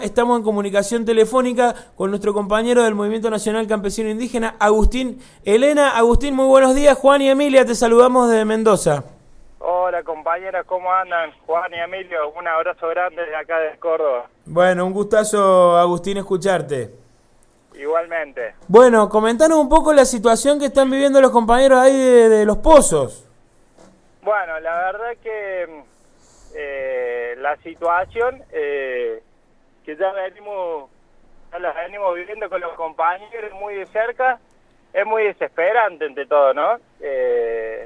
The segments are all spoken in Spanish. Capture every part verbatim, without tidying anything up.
Estamos en comunicación telefónica con nuestro compañero del Movimiento Nacional Campesino Indígena, Agustín Elena. Agustín, muy buenos días. Juan y Emilia, te saludamos desde Mendoza. Hola compañeras, ¿cómo andan? Juan y Emilio, un abrazo grande de acá de Córdoba. Bueno, un gustazo, Agustín, escucharte. Igualmente. Bueno, comentanos un poco la situación que están viviendo los compañeros ahí de, de Los Pozos. Bueno, la verdad que eh, la situación eh, que ya venimos, ya la venimos viviendo con los compañeros muy de cerca, es muy desesperante ante todo, ¿no? Eh,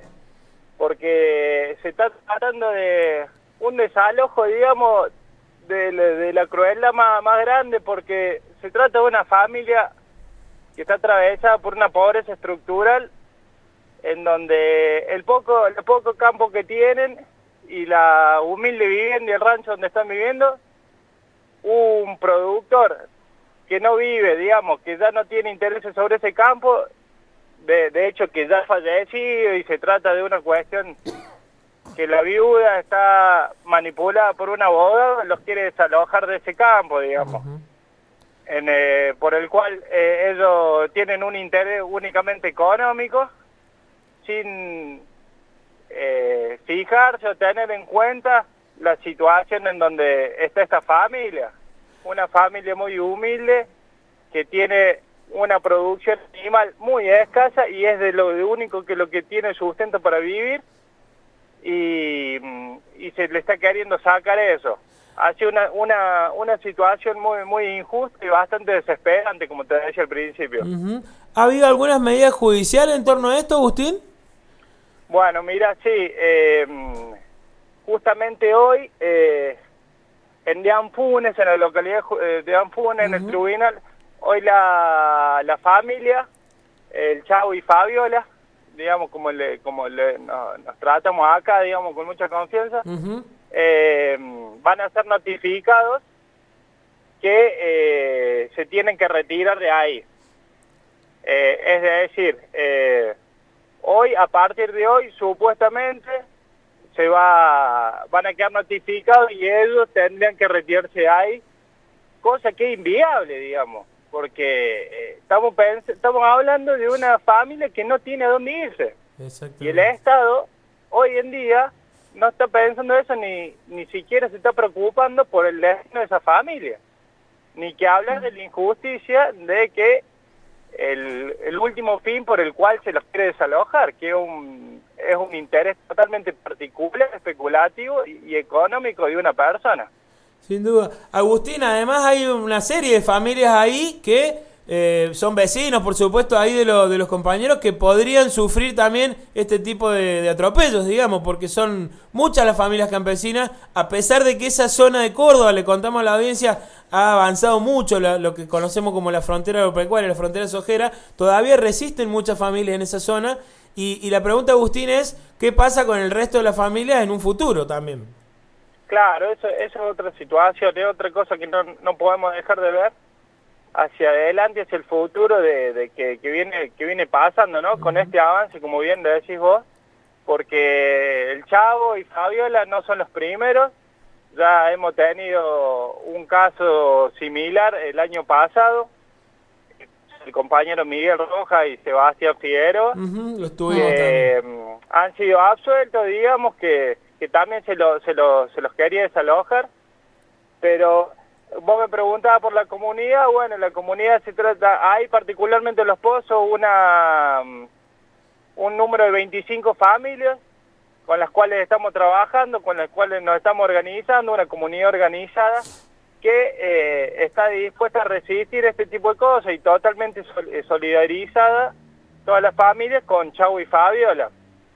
porque se está tratando de un desalojo, digamos, de, de la crueldad más, más grande, porque se trata de una familia que está atravesada por una pobreza estructural, en donde el poco, el poco campo que tienen y la humilde vivienda y el rancho donde están viviendo, un productor que no vive, digamos, que ya no tiene intereses sobre ese campo, de, de hecho que ya ha fallecido, y se trata de una cuestión que la viuda está manipulada por una boda, los quiere desalojar de ese campo, digamos. Uh-huh. en, eh, por el cual eh, ellos tienen un interés únicamente económico, sin eh, fijarse o tener en cuenta la situación en donde está esta familia. Una familia muy humilde que tiene una producción animal muy escasa y es de lo de único que lo que tiene sustento para vivir, y, y se le está queriendo sacar eso. Hace una, una, una situación muy, muy injusta y bastante desesperante, como te decía al principio. Uh-huh. ¿Ha habido algunas medidas judiciales en torno a esto, Agustín? Bueno, mira, sí, eh, justamente hoy eh, en Dianfunes, en la localidad de Anfunes, uh-huh, en el tribunal, hoy la, la familia, el Chavo y Fabiola, digamos, como le, como le, no, nos tratamos acá, digamos, con mucha confianza, uh-huh, eh, van a ser notificados que eh, se tienen que retirar de ahí. Eh, es decir, eh, hoy, a partir de hoy, supuestamente, se va, van a quedar notificados y ellos tendrían que retirarse de ahí, cosa que es inviable, digamos, porque eh, estamos, estamos hablando de una familia que no tiene a dónde irse. Y el Estado, hoy en día, no está pensando eso, ni, ni siquiera se está preocupando por el destino de esa familia. Ni que hablar de la injusticia de que el, el último fin por el cual se los quiere desalojar, que es un, es un interés totalmente particular, especulativo y, y económico de una persona. Sin duda. Agustín, además hay una serie de familias ahí que eh, son vecinos, por supuesto, ahí de, lo, de los compañeros, que podrían sufrir también este tipo de, de atropellos, digamos, porque son muchas las familias campesinas, a pesar de que esa zona de Córdoba, le contamos a la audiencia, ha avanzado mucho, la, lo que conocemos como la frontera agropecuaria, la frontera sojera, todavía resisten muchas familias en esa zona, y, y la pregunta, Agustín, es ¿qué pasa con el resto de las familias en un futuro también? Claro, eso, eso es otra situación, es otra cosa que no, no podemos dejar de ver hacia adelante, hacia el futuro de, de que, que viene que viene pasando, ¿no? Uh-huh. Con este avance, como bien lo decís vos, porque el Chavo y Fabiola no son los primeros, ya hemos tenido un caso similar el año pasado, el compañero Miguel Rojas y Sebastián Figueroa, uh-huh, lo estuvimos que también han sido absueltos, digamos, que que también se, lo, se, lo, se los quería desalojar, pero vos me preguntabas por la comunidad. Bueno, la comunidad se trata, hay particularmente en Los Pozos una un número de veinticinco familias con las cuales estamos trabajando, con las cuales nos estamos organizando, una comunidad organizada que eh, está dispuesta a resistir este tipo de cosas y totalmente sol, solidarizada todas las familias con Chavo y Fabiola.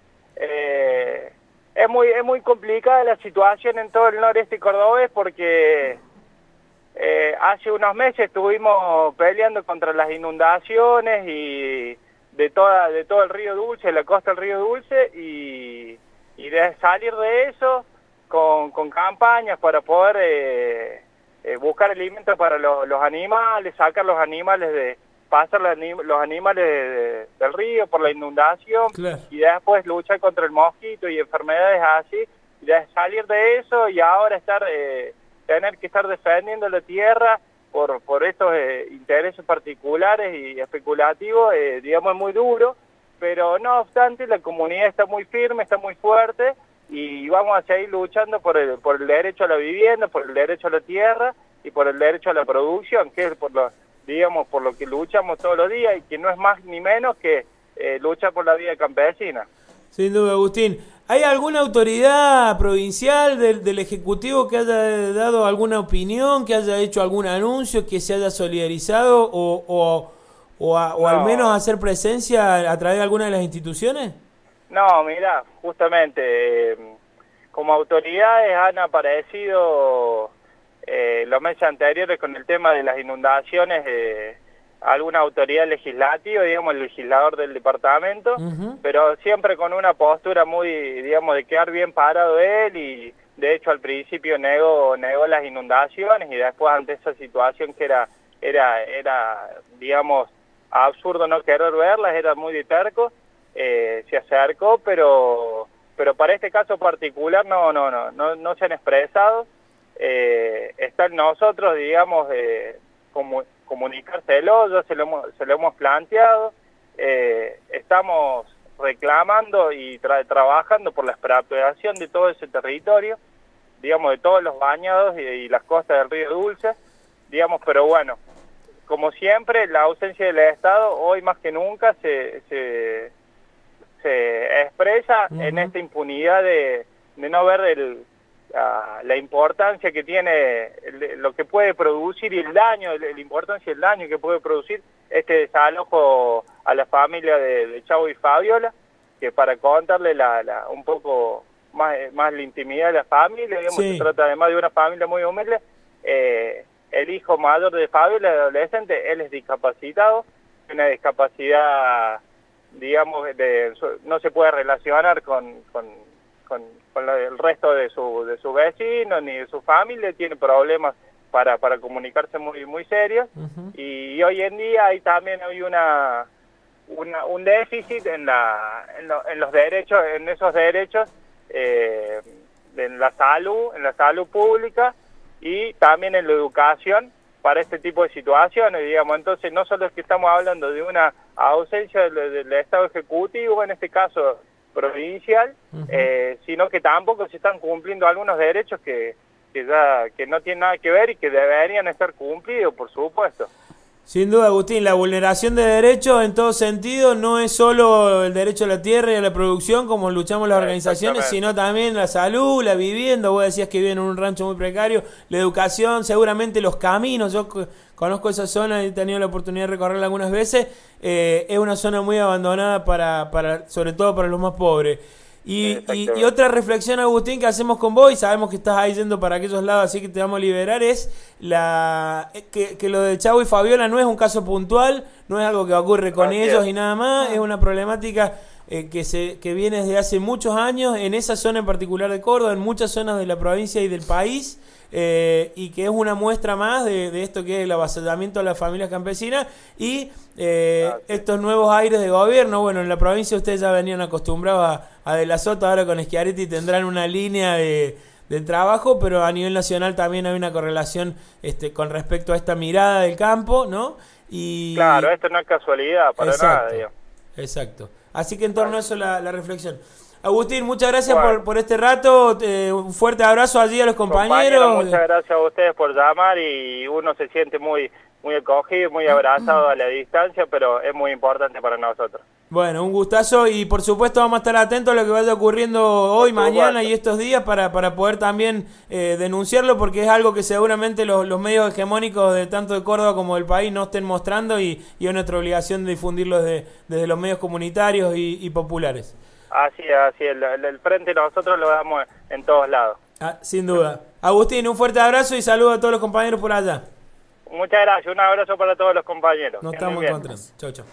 Eh, Es muy es muy complicada la situación en todo el noreste cordobés porque eh, hace unos meses estuvimos peleando contra las inundaciones y de toda de todo el río Dulce, la costa del río Dulce, y, y de salir de eso con, con campañas para poder eh, eh, buscar alimentos para lo, los animales, sacar los animales de pasar los, los animales de, de, del río por la inundación, claro, y después luchar contra el mosquito y enfermedades así, y de salir de eso y ahora estar eh, tener que estar defendiendo la tierra por, por estos eh, intereses particulares y especulativos, eh, digamos, es muy duro, pero no obstante la comunidad está muy firme, está muy fuerte, y vamos a seguir luchando por el, por el derecho a la vivienda, por el derecho a la tierra y por el derecho a la producción, que es por lo, digamos, por lo que luchamos todos los días, y que no es más ni menos que eh, lucha por la vida campesina. Sin duda, Agustín. ¿Hay alguna autoridad provincial del, del Ejecutivo que haya dado alguna opinión, que haya hecho algún anuncio, que se haya solidarizado o, o, o, a, o no. al menos hacer presencia a través de alguna de las instituciones? No, mira, justamente eh, como autoridades han aparecido eh, los meses anteriores con el tema de las inundaciones, eh, alguna autoridad legislativa, digamos, el legislador del departamento, uh-huh. pero siempre con una postura muy, digamos, de quedar bien parado él, y de hecho al principio negó, negó las inundaciones, y después ante esa situación que era, era, era, digamos, absurdo no querer verlas, era muy de terco, eh, se acercó, pero, pero para este caso particular no, no, no, no, no se han expresado, eh, están nosotros, digamos, eh, como comunicárselo, ya se lo hemos, se lo hemos planteado, eh, estamos reclamando y tra trabajando por la expropiación de todo ese territorio, digamos, de todos los bañados y, y las costas del río Dulce, digamos, pero bueno, como siempre, la ausencia del Estado hoy más que nunca se, se, se expresa uh-huh. en esta impunidad de, de no ver el... La, la importancia que tiene, el, lo que puede producir y el daño, el, la importancia y el daño que puede producir este desalojo a la familia de, de Chavo y Fabiola, que para contarle la, la, un poco más, más la intimidad de la familia, digamos, sí. se trata además de una familia muy humilde, eh, el hijo mayor de Fabiola, el adolescente, él es discapacitado, una discapacidad, digamos, de, no se puede relacionar con... con Con, con la, el resto de su de sus vecinos ni de su familia, tiene problemas para para comunicarse muy muy serios, uh-huh. y, y hoy en día hay también hay una, una un déficit en la en, lo, en los derechos en esos derechos eh, en la salud en la salud pública y también en la educación para este tipo de situaciones, digamos. Entonces no solo es que estamos hablando de una ausencia del, del Estado ejecutivo, en este caso provincial, uh-huh. eh, sino que tampoco se están cumpliendo algunos derechos que, que ya que no tienen nada que ver y que deberían estar cumplidos, por supuesto. Sin duda, Agustín, la vulneración de derechos en todo sentido no es solo el derecho a la tierra y a la producción, como luchamos las organizaciones, sino también la salud, la vivienda. Vos decías que viven en un rancho muy precario, la educación, seguramente los caminos. Yo conozco esa zona y he tenido la oportunidad de recorrerla algunas veces. Eh, es una zona muy abandonada, para, para sobre todo para los más pobres. Y, y, y otra reflexión, Agustín, que hacemos con vos, y sabemos que estás ahí yendo para aquellos lados, así que te vamos a liberar, es la que, que lo de Chavo y Fabiola no es un caso puntual, no es algo que ocurre con Gracias. ellos y nada más, es una problemática eh, que, se, que viene desde hace muchos años en esa zona en particular de Córdoba, en muchas zonas de la provincia y del país, eh, y que es una muestra más de, de esto que es el avasallamiento a las familias campesinas y eh, estos nuevos aires de gobierno. Bueno, en la provincia ustedes ya venían acostumbrados a, a De la Sota, ahora con Schiaretti tendrán una línea de, de trabajo, pero a nivel nacional también hay una correlación este, con respecto a esta mirada del campo, ¿no? Y claro, esto no es casualidad para exacto, nada, digamos. Exacto. Así que en torno a eso la, la reflexión. Agustín, muchas gracias bueno. por, por este rato, eh, un fuerte abrazo allí a los compañeros. Compañero, muchas gracias a ustedes por llamar, y uno se siente muy muy acogido, muy abrazado a la distancia, pero es muy importante para nosotros. Bueno, un gustazo, y por supuesto vamos a estar atentos a lo que vaya ocurriendo hoy, mañana y estos días para, para poder también eh, denunciarlo, porque es algo que seguramente los, los medios hegemónicos de tanto de Córdoba como del país no estén mostrando, y, y es nuestra obligación de difundirlo desde, desde los medios comunitarios y, y populares. Así es, así es, el, el frente nosotros lo damos en todos lados. Ah, sin duda. Agustín, un fuerte abrazo y saludos a todos los compañeros por allá. Muchas gracias, un abrazo para todos los compañeros. Nos estamos encontrando. Chau, chau.